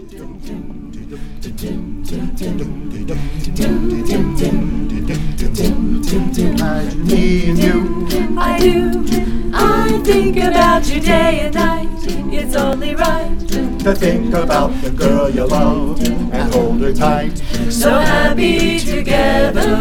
Imagine me and you. I do. I think about you day and night. It's only right. To think about the girl you love and hold her tight. So happy together.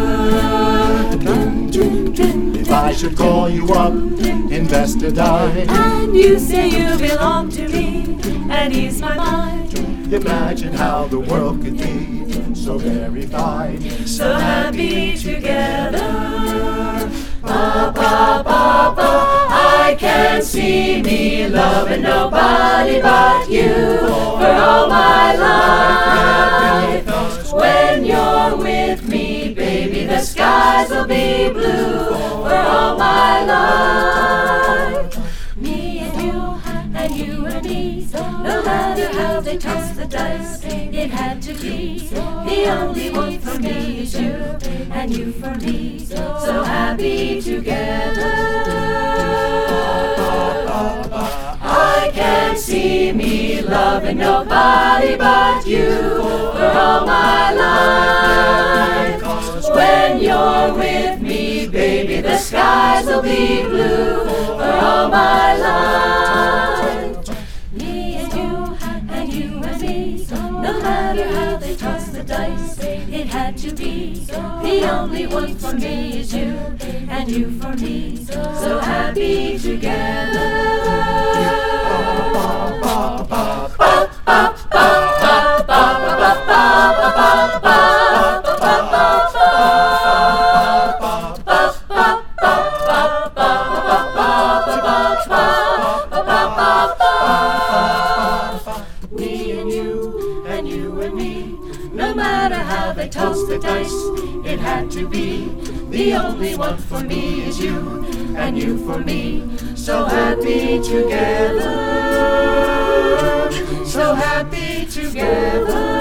If I should call you up, invest or die, And you say you belong to me, and ease my mind. imagine how the world could be so very fine. So happy together. Ba, ba, ba, ba. I can see me loving nobody but you for all my life. When you're with me, baby, the skies will be blue for all my life. Me and you and me, no matter how they toss the dice, it had to be. The only one for me is you, and you for me, so happy together. I can't see me loving nobody but you for all my life. When you're with me, baby, the skies will be blue for all my life. Me and you and me, no matter how they toss the dice, it had to be. The only one for me is you, and you for me, so happy together. No matter how they toss the dice, it had to be. The only one for me is you, and you for me, so happy together. So happy together.